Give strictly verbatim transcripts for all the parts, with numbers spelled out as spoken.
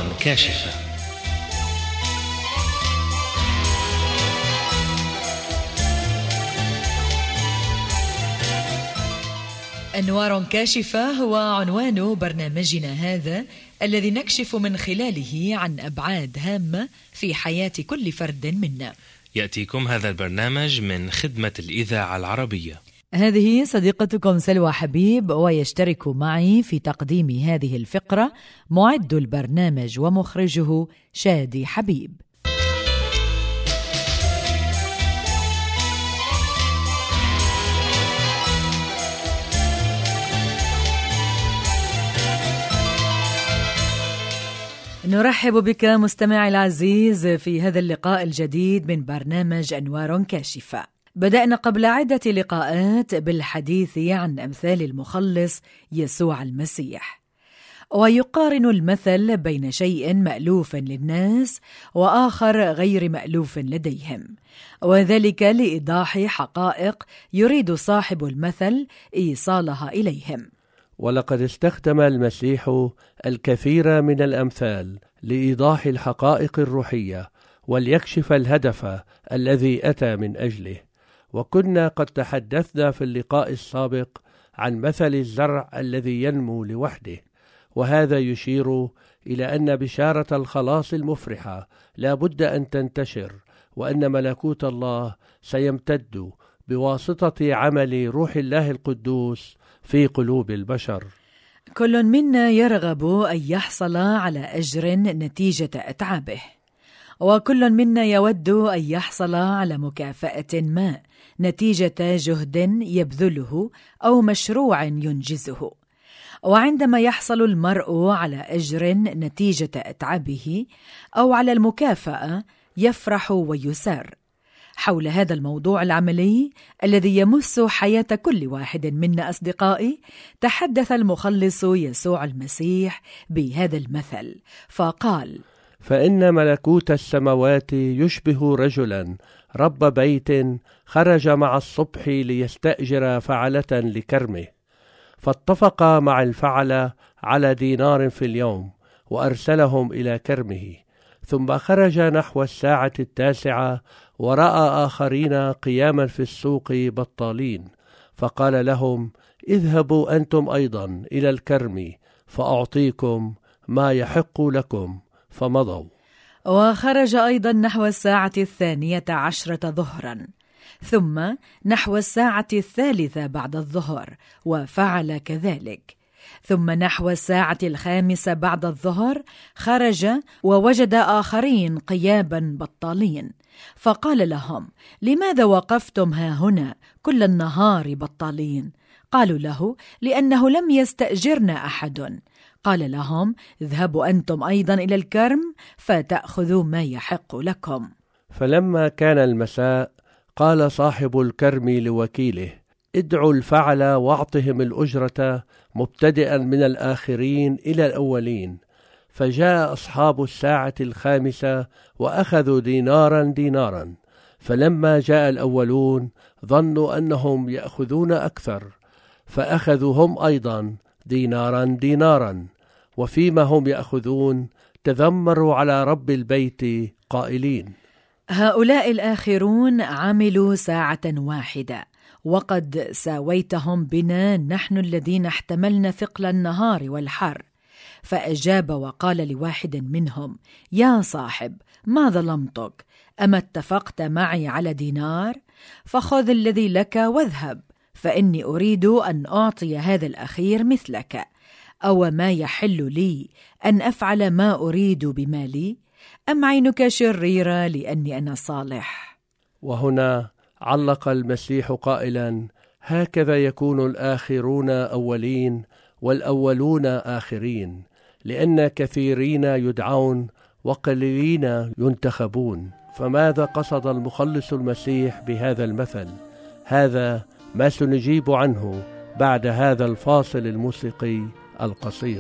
كاشفة. أنوار كاشفة هو عنوان برنامجنا هذا، الذي نكشف من خلاله عن أبعاد هامة في حياة كل فرد منا. يأتيكم هذا البرنامج من خدمة الإذاعة العربية. هذه صديقتكم سلوى حبيب، ويشترك معي في تقديم هذه الفقرة معد البرنامج ومخرجه شادي حبيب. نرحب بك مستمعي العزيز في هذا اللقاء الجديد من برنامج أنوار كاشفة. بدأنا قبل عدة لقاءات بالحديث عن أمثال المخلص يسوع المسيح، ويقارن المثل بين شيء مألوف للناس وآخر غير مألوف لديهم، وذلك لإيضاح حقائق يريد صاحب المثل إيصالها إليهم. ولقد استخدم المسيح الكثير من الأمثال لإيضاح الحقائق الروحية وليكشف الهدف الذي أتى من أجله. وكنا قد تحدثنا في اللقاء السابق عن مثل الزرع الذي ينمو لوحده، وهذا يشير إلى أن بشارة الخلاص المفرحة لا بد أن تنتشر، وأن ملكوت الله سيمتد بواسطة عمل روح الله القدوس في قلوب البشر. كل منا يرغب أن يحصل على أجر نتيجة أتعابه، وكل منا يود أن يحصل على مكافأة ما نتيجة جهد يبذله أو مشروع ينجزه. وعندما يحصل المرء على أجر نتيجة أتعابه أو على المكافأة يفرح ويسر. حول هذا الموضوع العملي الذي يمس حياة كل واحد منا أصدقائي، تحدث المخلص يسوع المسيح بهذا المثل فقال: فإن ملكوت السماوات يشبه رجلا رب بيت خرج مع الصبح ليستأجر فعلة لكرمه، فاتفق مع الفعلة على دينار في اليوم وأرسلهم إلى كرمه. ثم خرج نحو الساعة التاسعة ورأى آخرين قياما في السوق بطالين، فقال لهم: اذهبوا أنتم أيضا إلى الكرم فأعطيكم ما يحق لكم، فمضوا. وخرج أيضا نحو الساعة الثانية عشرة ظهرا، ثم نحو الساعة الثالثة بعد الظهر وفعل كذلك. ثم نحو الساعة الخامسة بعد الظهر خرج ووجد آخرين قيابا بطالين، فقال لهم: لماذا وقفتم ها هنا كل النهار بطالين؟ قالوا له: لأنه لم يستأجرنا أحد. قال لهم: اذهبوا أنتم أيضا إلى الكرم فتأخذوا ما يحق لكم. فلما كان المساء قال صاحب الكرم لوكيله: ادعوا الفعل واعطهم الأجرة مبتدئا من الآخرين إلى الأولين. فجاء أصحاب الساعة الخامسة وأخذوا دينارا دينارا. فلما جاء الأولون ظنوا أنهم يأخذون أكثر، فأخذوا هم أيضا دينارا دينارا. وفيما هم يأخذون تذمروا على رب البيت قائلين: هؤلاء الآخرون عملوا ساعة واحدة، وقد ساويتهم بنا نحن الذين احتملنا ثقل النهار والحر. فأجاب وقال لواحد منهم: يا صاحب، ما ظلمتك؟ أما اتفقت معي على دينار؟ فخذ الذي لك واذهب، فإني أريد أن أعطي هذا الأخير مثلك. أو ما يحل لي أن أفعل ما أريد بمالي؟ أم عينك شريرة لأني أنا صالح؟ وهنا علق المسيح قائلا: هكذا يكون الآخرون أولين والأولون آخرين، لأن كثيرين يدعون وقليلين ينتخبون. فماذا قصد المخلص المسيح بهذا المثل؟ هذا ما سنجيب عنه بعد هذا الفاصل الموسيقي القصير.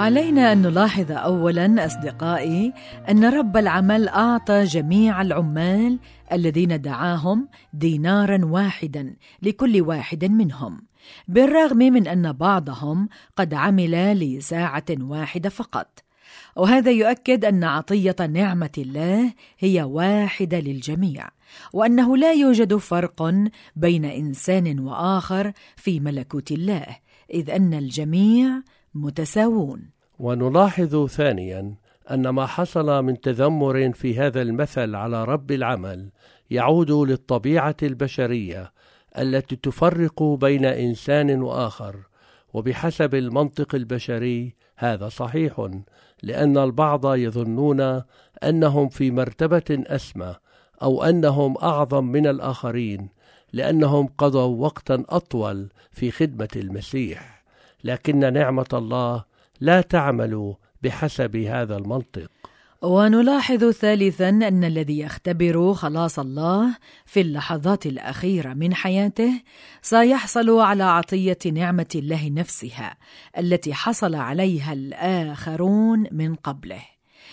علينا أن نلاحظ أولاً أصدقائي أن رب العمل أعطى جميع العمال الذين دعاهم ديناراً واحداً لكل واحد منهم، بالرغم من أن بعضهم قد عمل لساعة واحدة فقط. وهذا يؤكد أن عطية نعمة الله هي واحدة للجميع، وأنه لا يوجد فرق بين إنسان وآخر في ملكوت الله، إذ أن الجميع متساوون. ونلاحظ ثانياً أن ما حصل من تذمر في هذا المثل على رب العمل يعود للطبيعة البشرية التي تفرق بين إنسان وآخر، وبحسب المنطق البشري هذا صحيح، لأن البعض يظنون أنهم في مرتبة أسمى أو أنهم أعظم من الآخرين لأنهم قضوا وقتا أطول في خدمة المسيح، لكن نعمة الله لا تعمل بحسب هذا المنطق. ونلاحظ ثالثاً أن الذي يختبر خلاص الله في اللحظات الأخيرة من حياته سيحصل على عطية نعمة الله نفسها التي حصل عليها الآخرون من قبله،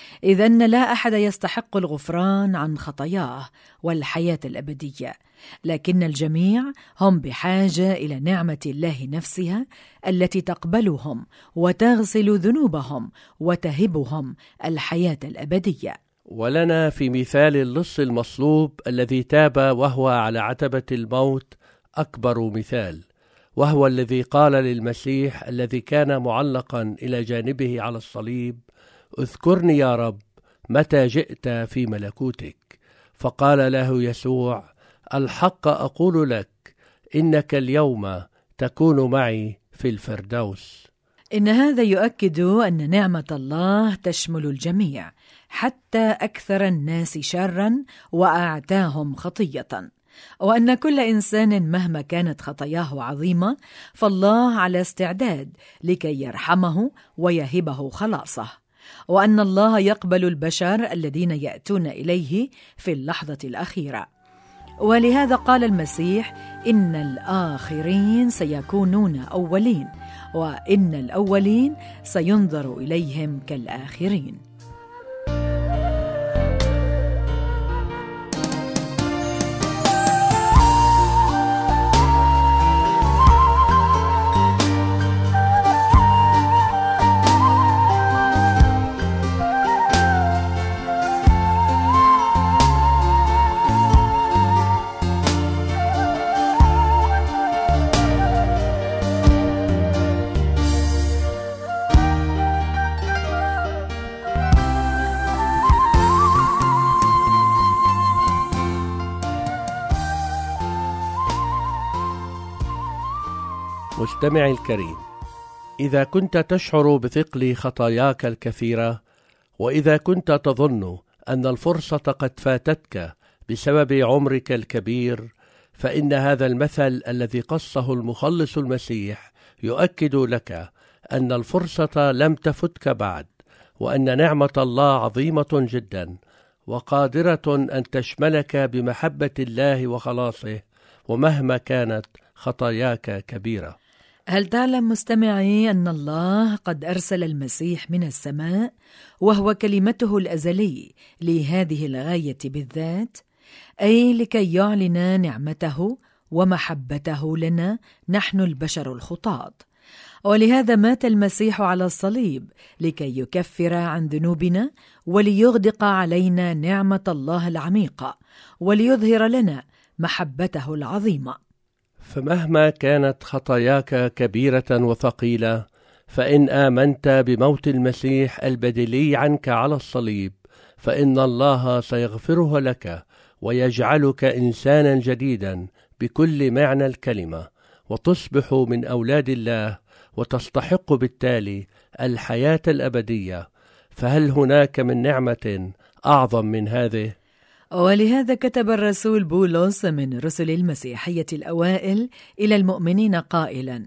إذن لا أحد يستحق الغفران عن خطاياه والحياة الأبدية، لكن الجميع هم بحاجة إلى نعمة الله نفسها التي تقبلهم وتغسل ذنوبهم وتهبهم الحياة الأبدية. ولنا في مثال اللص المصلوب الذي تاب وهو على عتبة الموت أكبر مثال، وهو الذي قال للمسيح الذي كان معلقا إلى جانبه على الصليب: اذكرني يا رب متى جئت في ملكوتك. فقال له يسوع: الحق أقول لك إنك اليوم تكون معي في الفردوس. إن هذا يؤكد أن نعمة الله تشمل الجميع حتى أكثر الناس شرا وأعتاهم خطية، وأن كل إنسان مهما كانت خطاياه عظيمة فالله على استعداد لكي يرحمه ويهبه خلاصه، وأن الله يقبل البشر الذين يأتون إليه في اللحظة الأخيرة. ولهذا قال المسيح: إن الآخرين سيكونون أولين، وإن الأولين سينظر إليهم كالآخرين. مستمعي الكريم، إذا كنت تشعر بثقل خطاياك الكثيرة، وإذا كنت تظن أن الفرصة قد فاتتك بسبب عمرك الكبير، فإن هذا المثل الذي قصه المخلص المسيح يؤكد لك أن الفرصة لم تفتك بعد، وأن نعمة الله عظيمة جدا وقادرة أن تشملك بمحبة الله وخلاصه، ومهما كانت خطاياك كبيرة. هل تعلم مستمعي أن الله قد أرسل المسيح من السماء وهو كلمته الأزلي لهذه الغاية بالذات، أي لكي يعلن نعمته ومحبته لنا نحن البشر الخطاة؟ ولهذا مات المسيح على الصليب لكي يكفر عن ذنوبنا وليغدق علينا نعمة الله العميقة وليظهر لنا محبته العظيمة. فمهما كانت خطاياك كبيرة وثقيلة، فإن آمنت بموت المسيح البديلي عنك على الصليب، فإن الله سيغفرها لك ويجعلك إنسانا جديدا بكل معنى الكلمة، وتصبح من أولاد الله وتستحق بالتالي الحياة الأبدية. فهل هناك من نعمة أعظم من هذه؟ ولهذا كتب الرسول بولس من رسل المسيحية الأوائل إلى المؤمنين قائلا: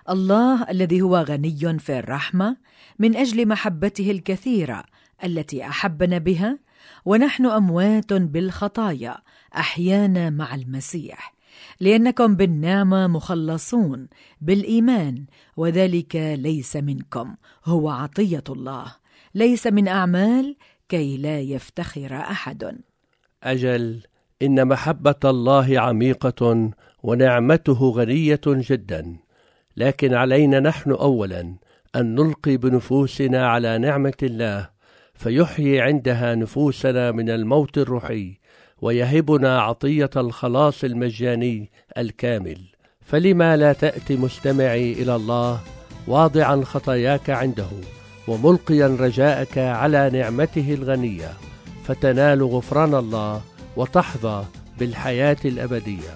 الله الذي هو غني في الرحمة من أجل محبته الكثيرة التي أحبنا بها ونحن أموات بالخطايا أحيانا مع المسيح، لأنكم بالنعمة مخلصون بالإيمان، وذلك ليس منكم، هو عطية الله، ليس من أعمال، كي لا يفتخر أحد. أجل إن محبة الله عميقة ونعمته غنية جدا، لكن علينا نحن أولا أن نلقي بنفوسنا على نعمة الله، فيحيي عندها نفوسنا من الموت الروحي، ويهبنا عطية الخلاص المجاني الكامل. فلما لا تأتي مستمعي إلى الله واضعا خطاياك عنده، وملقيا رجاءك على نعمته الغنية، فتنال غفران الله وتحظى بالحياة الأبدية.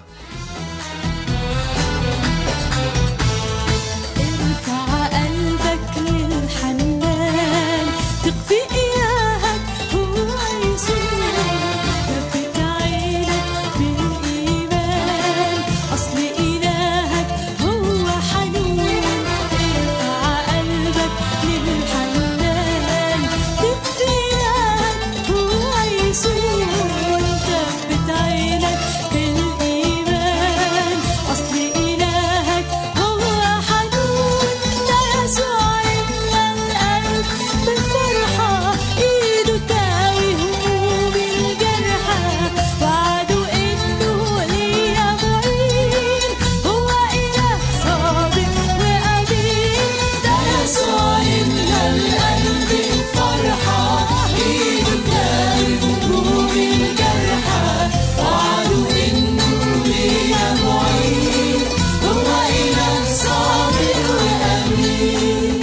ارفع قلبك للحنان، تقفي إياك هو يسوع، ثبت عينك بالإيمان، أصل إلهك هو حنون. ارفع قلبك للحنان، تقفي إياك هو يسوع، ثبت عينك بالإيمان، أصل إلهك هو حنون. ده يسوع يملى القلب بالفرحة، إيده تاوي هموم الجرحى، وعده إنه ليا معين، هو إله صادق وأمين. ده يسوع يملى القلب بالفرحة، إيده تاوي هموم الجرحى، وعده إنه ليا معين، هو إله صادق وأمين.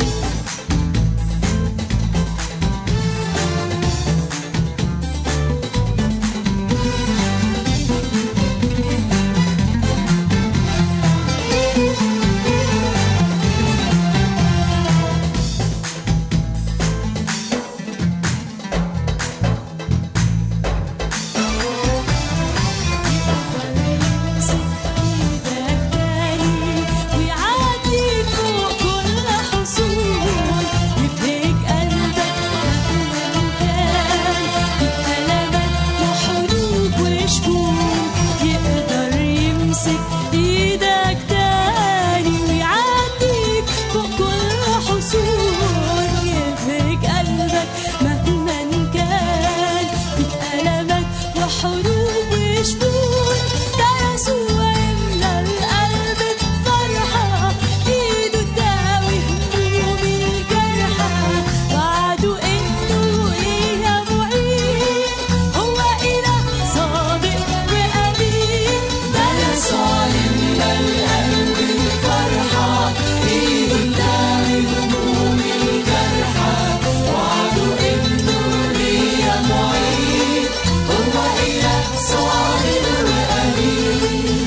ويعدي فوق كل حصول، يبهج قلبك مهما كان، بألمك وحروب وشكون، يقدر يمسك إيدك تاني، ويعديك فوق كل حصول، يبهج قلبك مهما كان، بألمك وحروب وشكون. ده يسوع يملى القلب بفرحة، إيده تداوي هموم الجرحى، وعده إنه ليها معين، هو إله صادق وأمين. ده يسوع يملى القلب بفرحة، إيده تداوي هموم الجرحى، وعده إنه ليها معين، هو إله صادق وأمين.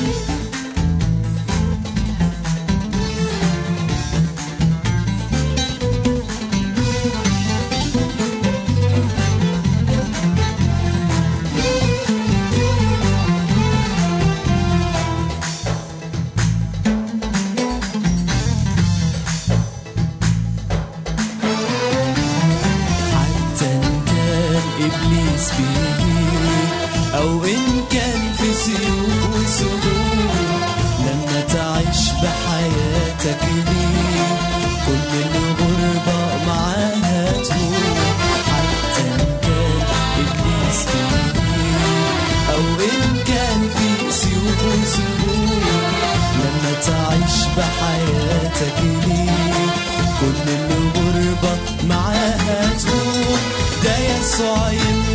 حتى إن كان إبليس بيهيج، أو إن كان في سيوف وسهول، لما تعيش بحياتك ليه كل الغربة معاها تروح. حتى إن كان إبليس بيهيج، أو إن كان في سيوف وسهول، لما تعيش بحياتك ليه كل الغربة معاها تروح. ده يسوع